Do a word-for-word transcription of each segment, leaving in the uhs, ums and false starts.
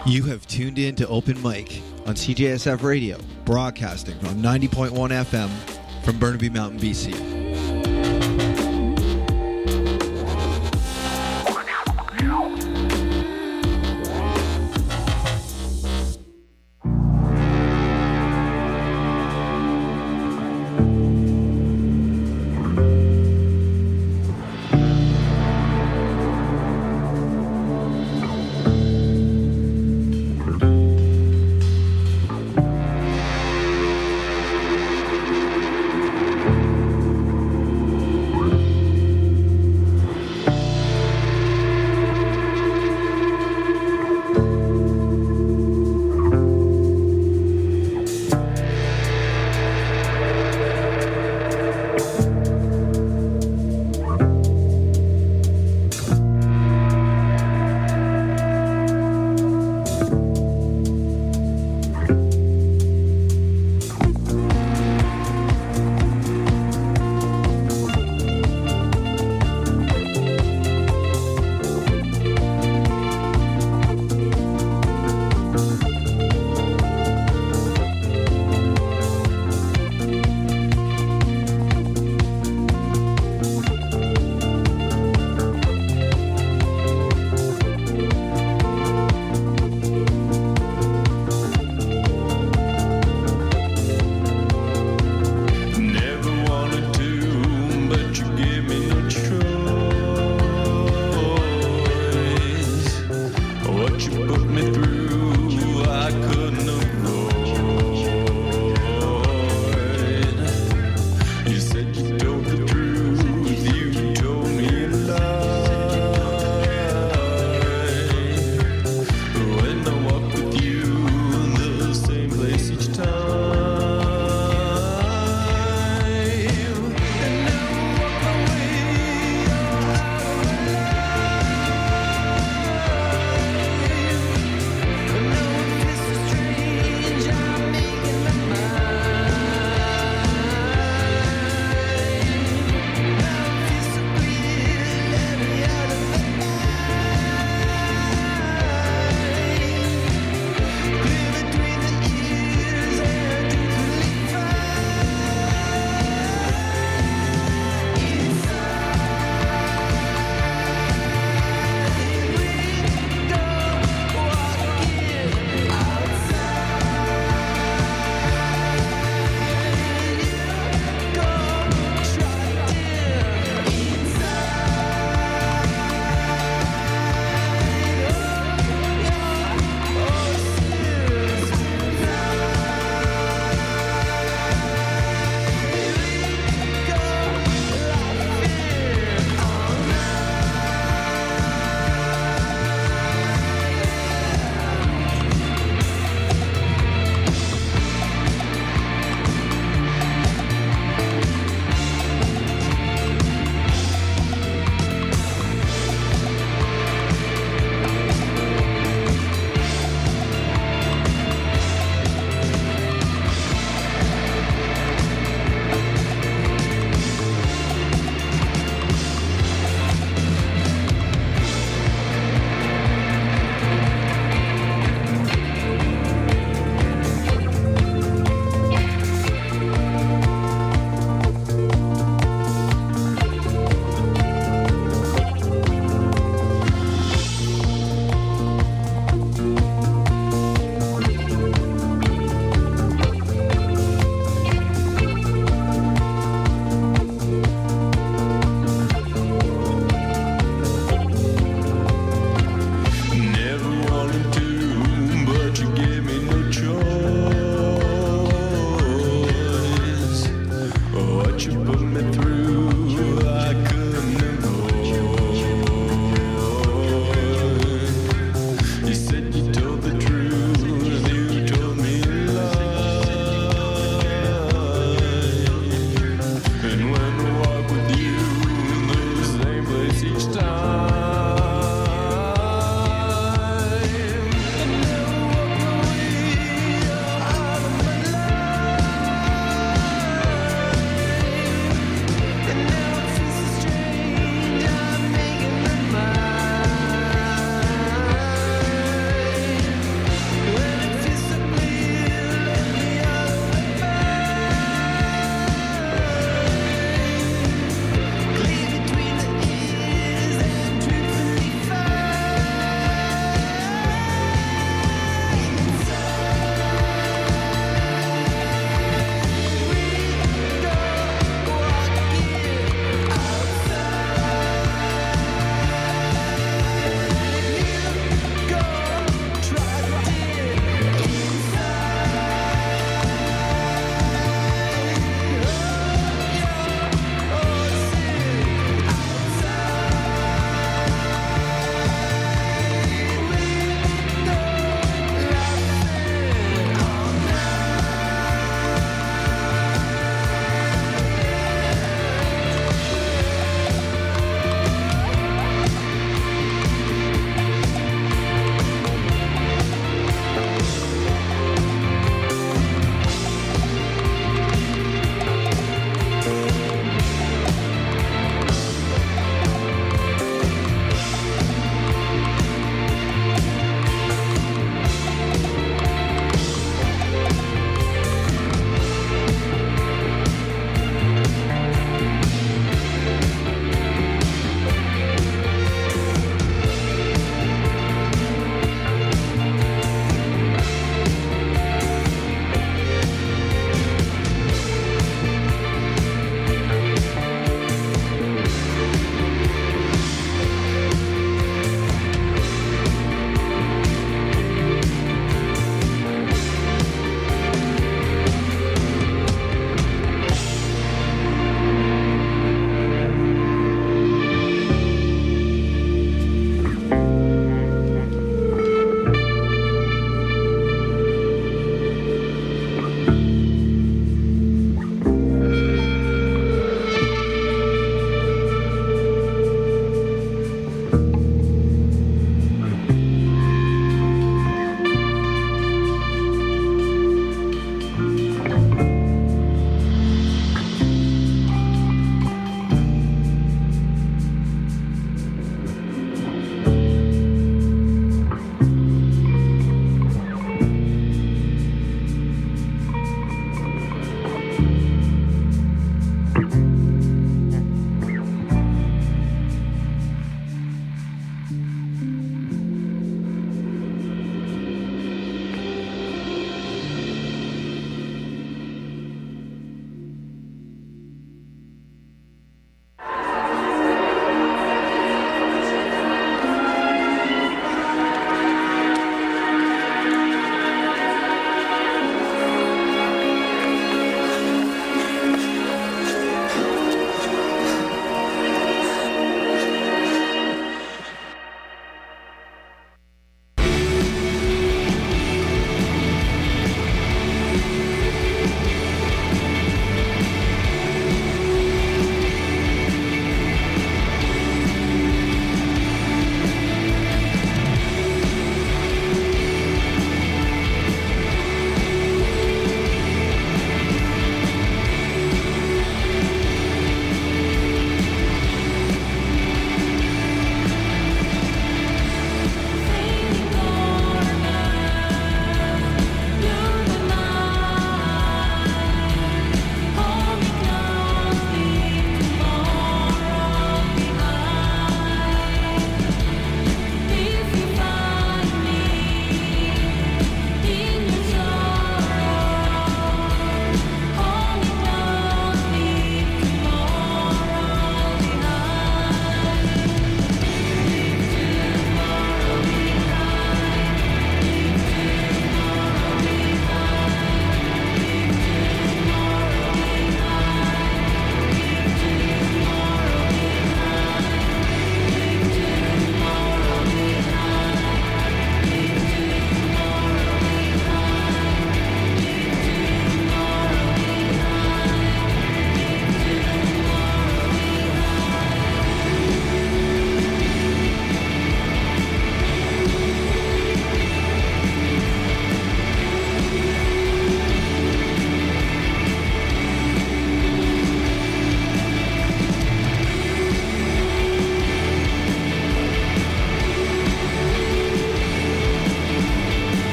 You have tuned in to Open Mic on C J S F Radio, broadcasting on ninety point one F M from Burnaby Mountain, B C.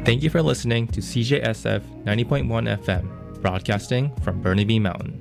Thank you for listening to C J S F ninety point one F M, broadcasting from Burnaby Mountain.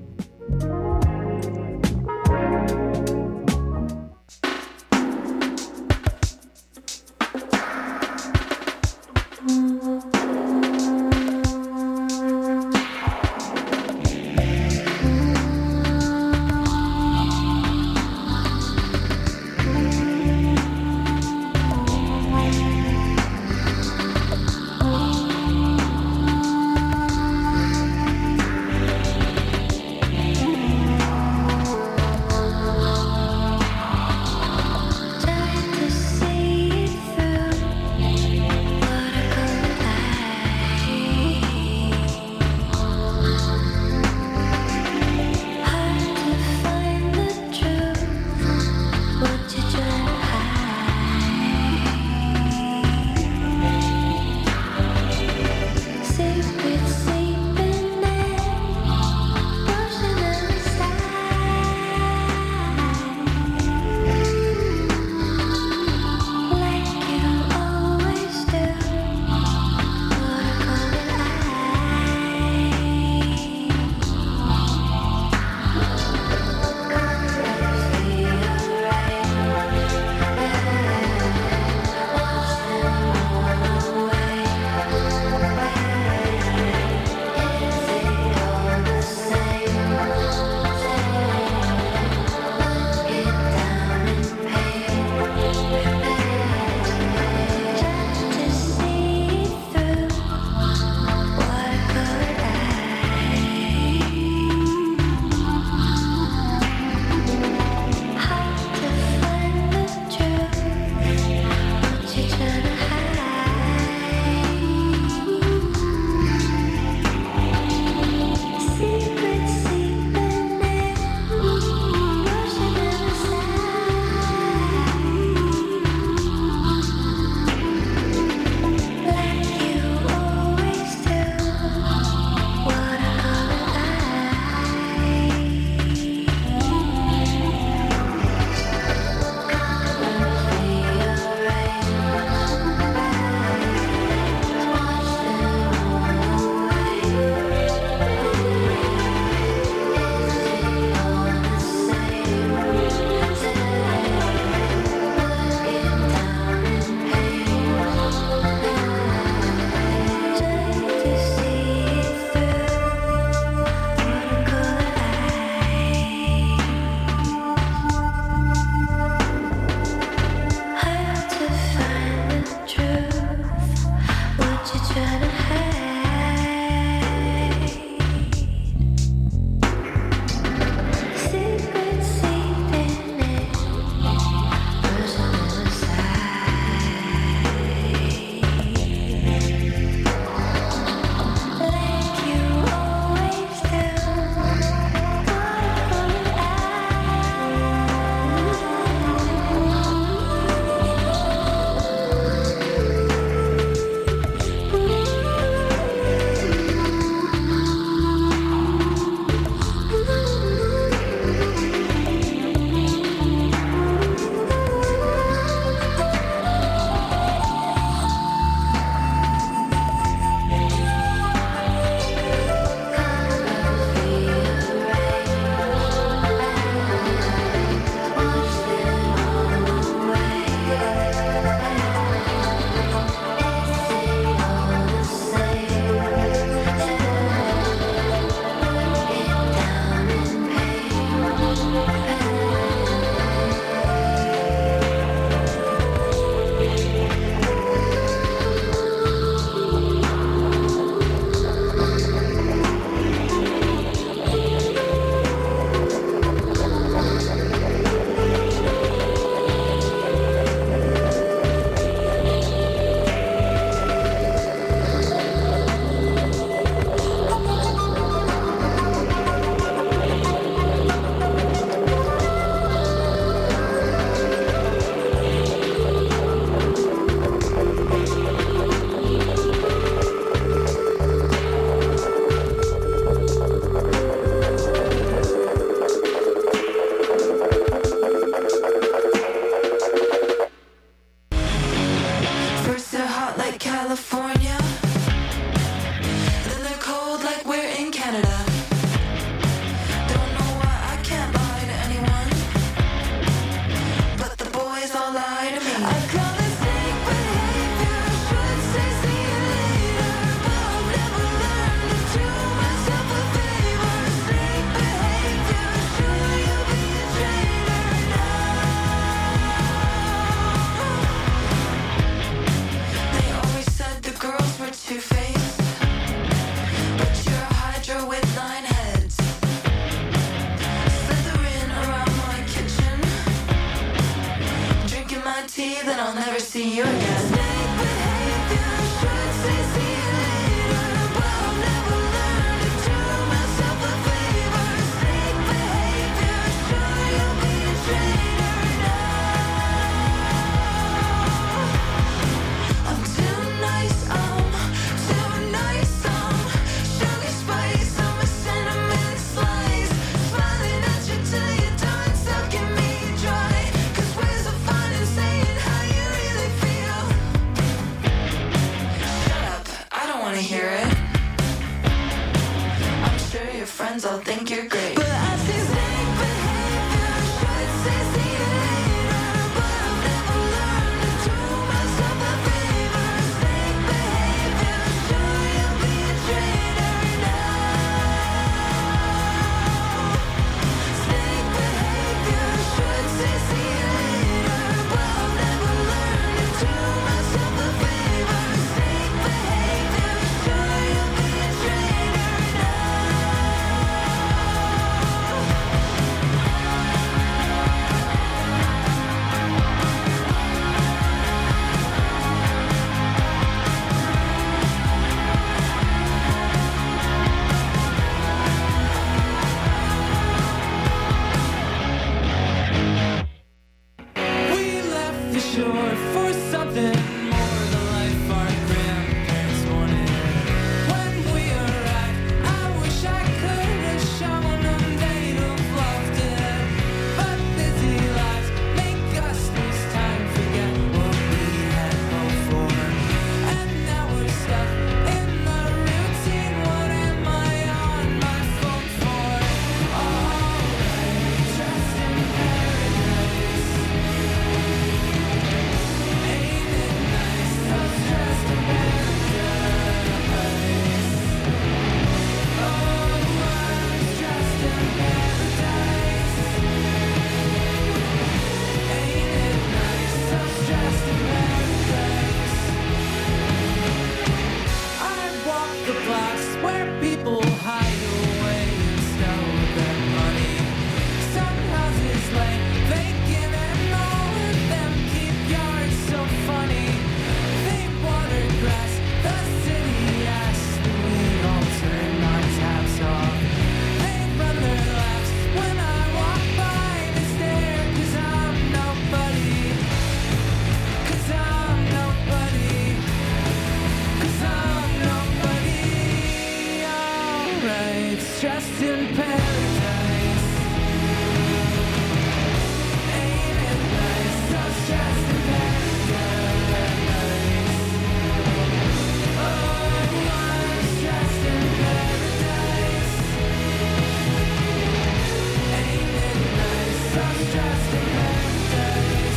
California. then I'll never see you again. Snake behavior should say see you later, but I'll never learn to do myself a favor. Snake behavior, sure you'll be a traitor now. I'm too nice, I'm too nice, I'm sugar spice, I'm a cinnamon slice, smiling at you till you're done sucking me dry. Cause words are fine and saying how you really feel. Shut up, I don't wanna hear it. I'm sure your friends all think you're great, but I see snake behavior should say see you later, but I'll never learn to do myself a favor. Snake behavior, sure you'll be a traitor now. Snake behavior should say see you later, but I'll never learn to do myself a favor. Snake behavior, sure you'll be a traitor now. We left the shore for something more than life our grandparents wanted. When we arrived, I wish I could have shown them they'd have loved it. But busy lives make us lose time, forget what we had hoped for. And now we're stuck in the routine. What am I on my phone for? Alright, dressed in paradise. Ain't it nice? I was dressed in paradise. Oh, I was dressed in paradise. Ain't it nice? I was dressed in paradise. I walk the blocks where people hide away and steal their money. Some houses lay vacant and all of them keep yards so funny. They water grass, the city asks, and we all turn our taps off. They run their laps when I walk by, they stare cause I'm nobody. Cause I'm nobody. Cause I'm nobody. Alright, stressed in paradise. Ain't it nice? So stressed in paradise. Oh, I'm stressed in paradise. Ain't it nice? So stressed in paradise.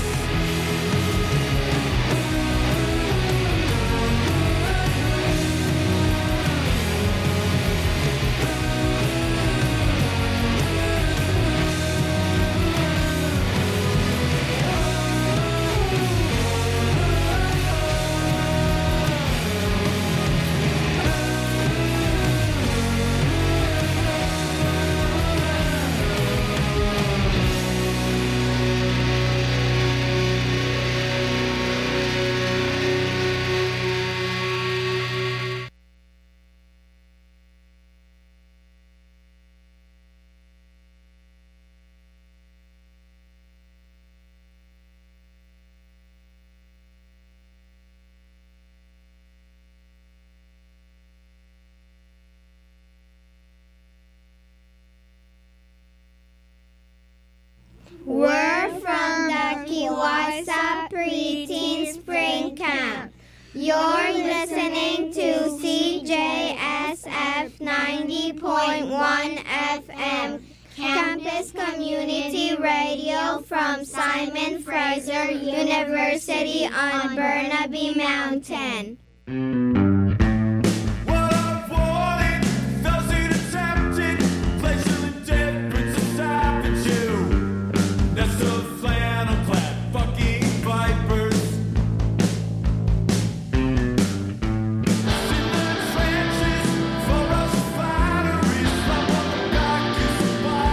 We're from the Kiwasa Preteen Spring Camp. You're listening to C J S F ninety point one F M, Campus Community Radio from Simon Fraser University on Burnaby Mountain.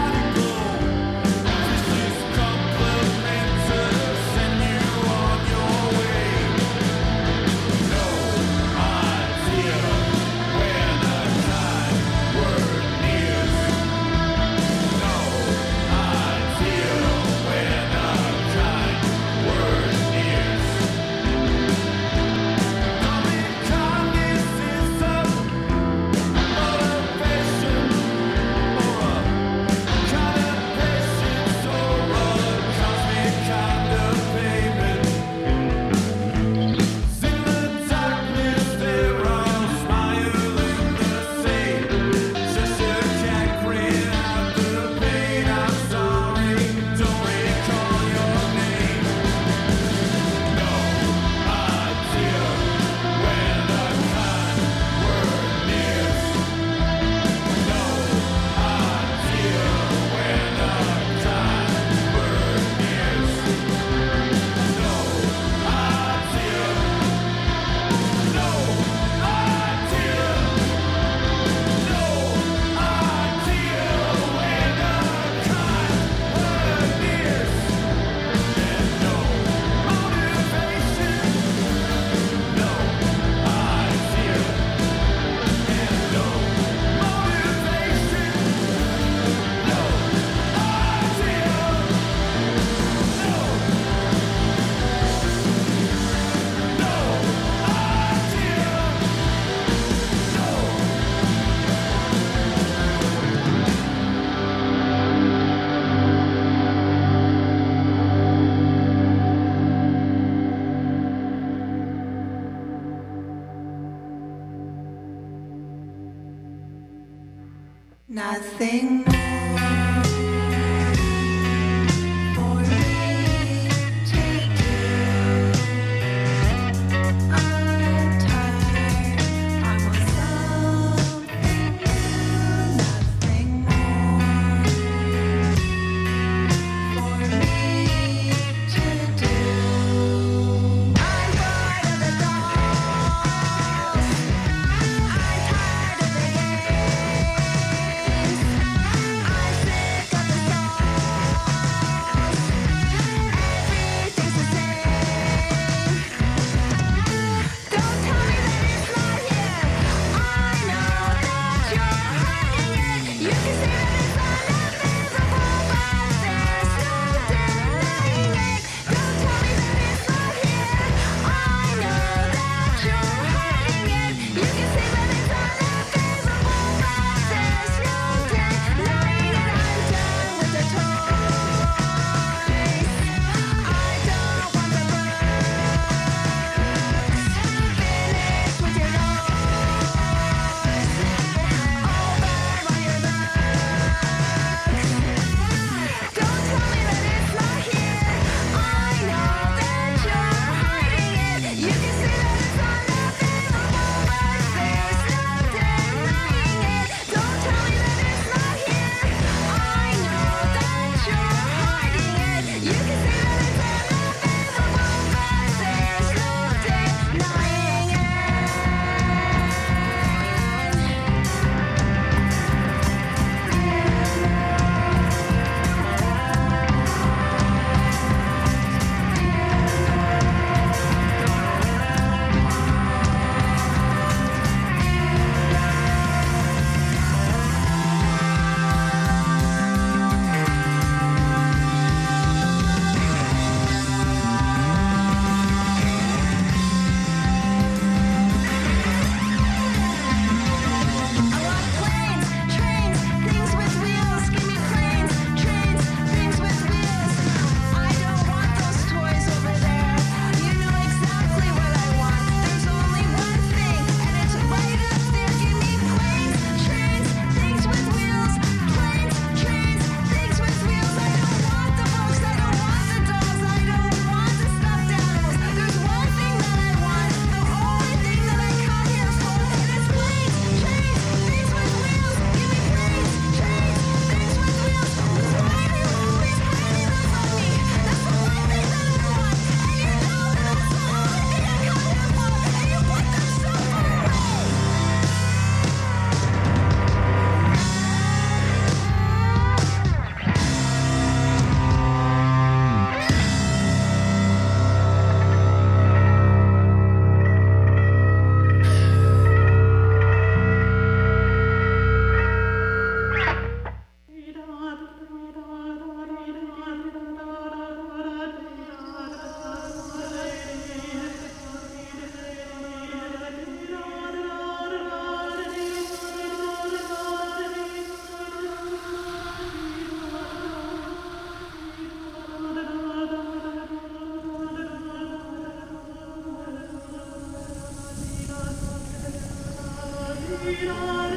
Your Nothing more for me to do. I'm tired. I want something new. Nothing more for me to do. I'm bored of the dolls. I'm tired of the games. I'm sick of the songs. Everything's the same. Don't tell me that it's not here. I know that you're hiding it. You can say that it's unavailable, but there's no denying it. Don't tell me that it's not here. I know that you're hiding it. You can say that it's unavailable, but there's no denying it. I'm done with the toys. I don't want the books. Finish with your nose. Over on your looks. Don't tell me that it's not here. I know that you're hiding it. You can say that it's unavailable, but there's no denying it. Don't tell me that it's not here. I know that you're hiding it. You can say that it's unavailable, but there's no denying it. I want planes, trains, things with wheels. Give me planes, trains, things with wheels. I don't want those toys over there. You know exactly what I want. There's only one thing, and it's right up there. Give me planes, trains, things with wheels. Planes, trains, things with wheels. I don't want the books. I don't want the dolls. I don't want the stuffed animals. There's one thing that I want, the only thing that I come here for, and it's planes, trains, things with wheels. Give me planes, trains, things with wheels. Why are you always hiding them from me? That's the one thing that I want, and you know that that's the only thing I come here for, and you put them so far away. Thank you.